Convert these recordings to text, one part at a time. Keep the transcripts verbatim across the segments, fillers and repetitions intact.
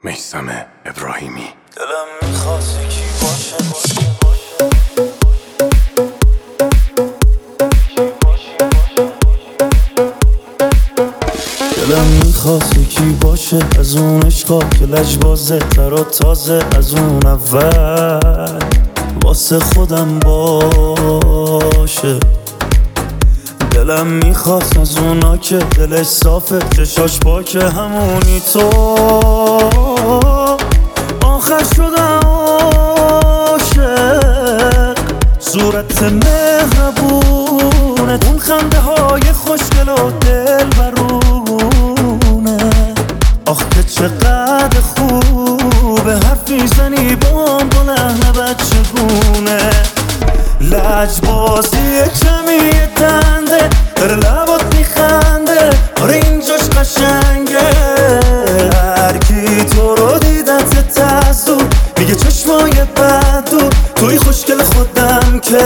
میثم ابراهیمی. دلم میخواد یکی باشه دلم میخواد یکی باشه از اون عشقا که لجبازه تر تازه از اون اول واسه خودم باشه. دلم میخواد از اونا که دلش صافه چشاش پاکه همونی تو آخر شدم عاشق. صورت مهربونه اون خنده های خوشگل و دل برونه. آخ که چقدر خوبه حرف میزنی بام با لحن بچگونه. لجبازی کمی دنده در لبات میخنده آره اینجاش قشنگه. هرکی تو رو دیدت از دور میگه چشمای بد دور توی خوشگل خودم که.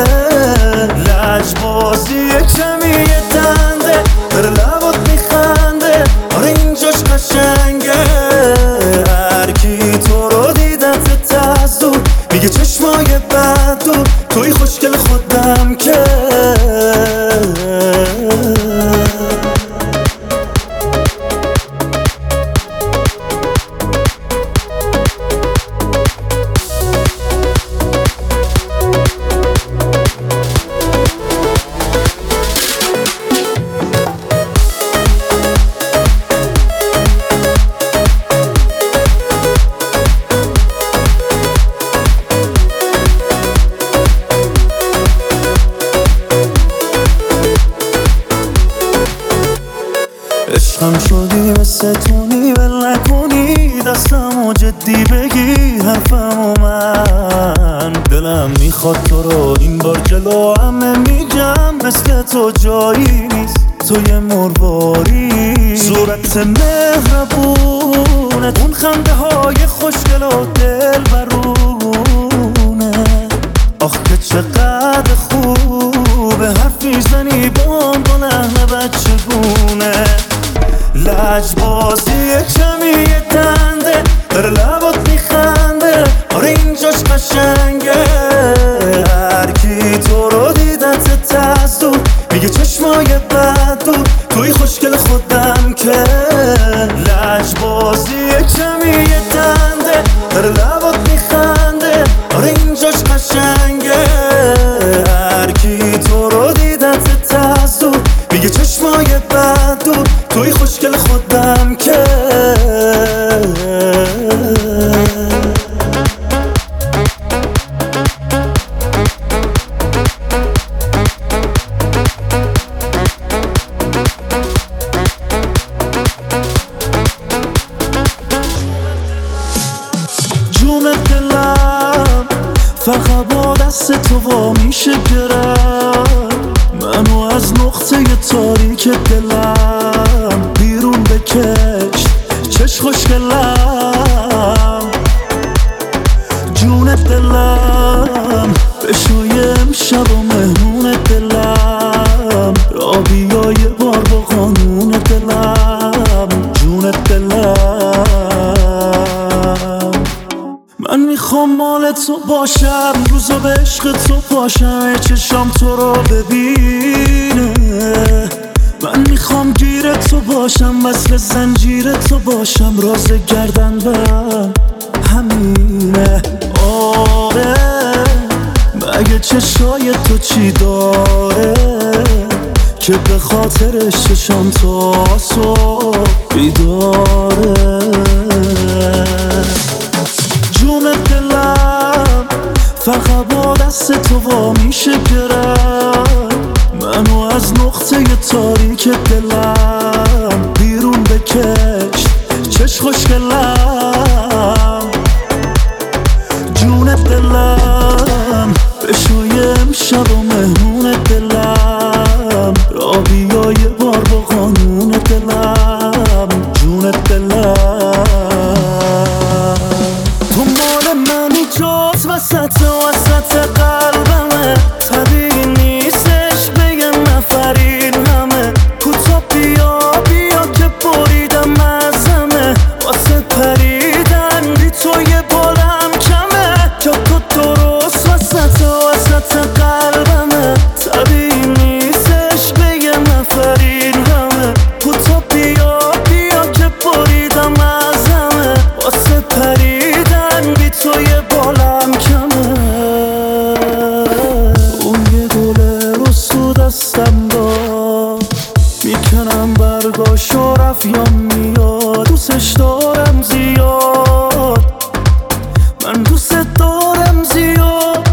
لجبازی کمی دنده در لبات میخنده آره اینجاش قشنگه. هرکی تو رو دیدت از دور میگه چشمای بد دور توی خوشگل خودم که. عشقم شدی مثل تونی ول نکنی دستمو جدی بگی حرفمو من. دلم میخواد تو رو این بار جلو همه میگم مثل تو جایی نیست تو یه مرواری. صورت مهربونه اون خنده های خوشگل و دل برونه. آخ که چقدر خوبه حرف میزنی بام با لحن بچگونه. لجبازی کمی دنده در لبات میخنده آره اینجاش قشنگه. هرکی تو رو دیدت از دور میگه چشمای بد دور توی خوشگل خودم که. لجبازی کمی دنده در لبات میخنده آره اینجاش قشنگه. هرکی تو رو دیدت از دور میگه چشمای بد دور توی خوشگل خودم که. جون دلم فقط با دست تو وا میشه گرم منو از نقطه تاریک دلم بیرون بکش چش خوشگلم. جون دلم بشوی امشب و مهمون دلم را بیا یه بار با قانون دلم. جون دلم من میخوام مال تو باشم روزا به عشق تو پاشم چشام تو رو ببینه. من میخوام گیر تو باشم وصل زنجیر تو باشم راز گردن برم همینه. آره مگه چشای تو چی داره که به خاطرش چشام تو آسو بیداره. جون دلم فقط با دست تو وا میشه گرم منو از نقطه تاریک دلم بیرون بکش چش خوشگلم. جون دلم بشوی امشب و مهمون دلم را بیا یه بار با قانون دلم. جون دلم تو مال منی جات وسط وسط قلبمه. طبیعی نیستش بگم نفرین همه کوتا بیا بیا که بریدم از همه واسه پریدم تو یه بالم کمه جا تو درست وسط وسط قلبمه طبیعی نیستش بگم نفرین همه کوتا بیا بیا که بریدم از همه واسه پریدن بی تو یه بالم کمه اون یه گله رو سو دستم دار میکنم برگاشو رفت یا میاد دوستش دارم زیاد من دوست دارم زیاد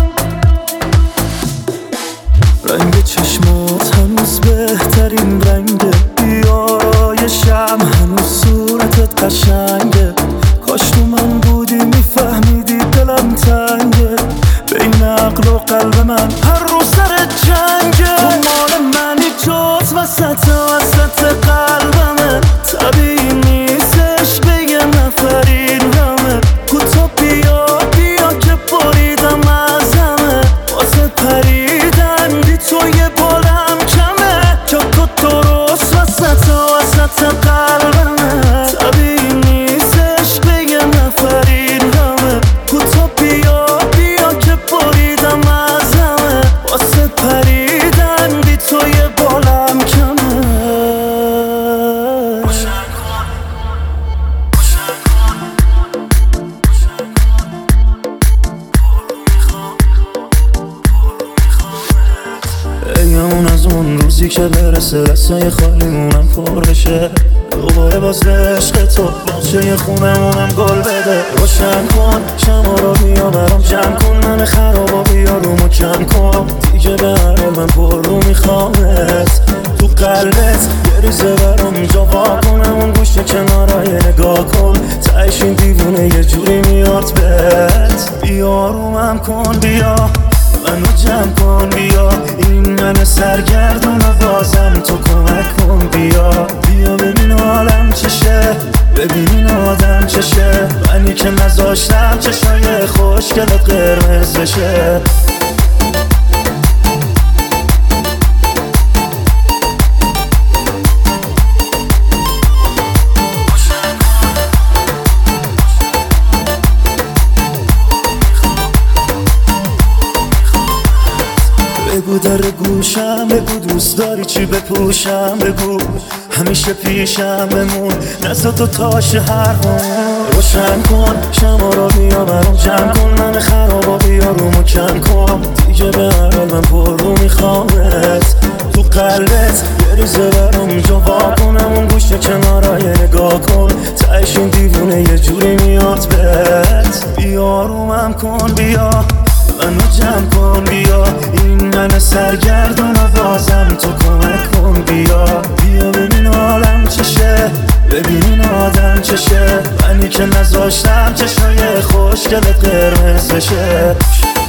رنگ چشمات هنوز بهترین رنگه بیا یه شم هنوز صورتت قشنگه کاش تو من بودی میفهمیدی دلم تنگه بین عقل و قلب من هر روز سر جنگه تو مال منی جات وسط وسط قلبمه طبیعی نیستش بگم نفرین همه کوتا بیا بیا که بریدم از همه واسه پریدن بی تو یه بالم کمه جا تو درست وسط وسط قلبمه طبیعی نیستش بگم نفرین همه کوتا بیا بیا که بریدم از همه واسه پریدن بی تو یه بالم کمه اون از اون روزی که برسه رسای خالیمونم پر بشه دوباره باز عشق تو باچه خونمونم گل بده روشن کن شما رو بیا برام جمع کن من خرابا بیا رومو کم کن دیگه به هر حال من پر رو میخوامت تو قلبت یه ریزه برام جا وا کنم اون گوشه کنارای نگاه کن تایش این دیوونه یه جوری میاد بهت بیا رومم کن بیا منو جمع کن بیا این من سرگردون و بازم تو کمک کن بیا بیا ببین حالم چشه ببین این آدم چشه منی که نذاشتم چشای خوشگلت قرمز بشه بگو در گوشم بگو دوست داری چی بپوشم بگو همیشه پیشم بمون نزد تو تاش حرفم روشن کن شما رو بیا برام جمع کن من خرابا بیا رومو کم کن دیگه به هر حال من پر رو میخوامت تو قلبت یه ریزه برام جا وا کنم اون گوشه کنارای نگاه کن تایش این دیوونه یه جوری میاد بهت بیا رومم کن بیا منو جمع کن بیا این من سرگردون و بازم تو کمک کن بیا بیا ببین حالم چشه ببین این آدم چشه منی که نذاشتم چشای خوشگلت قرمز بشه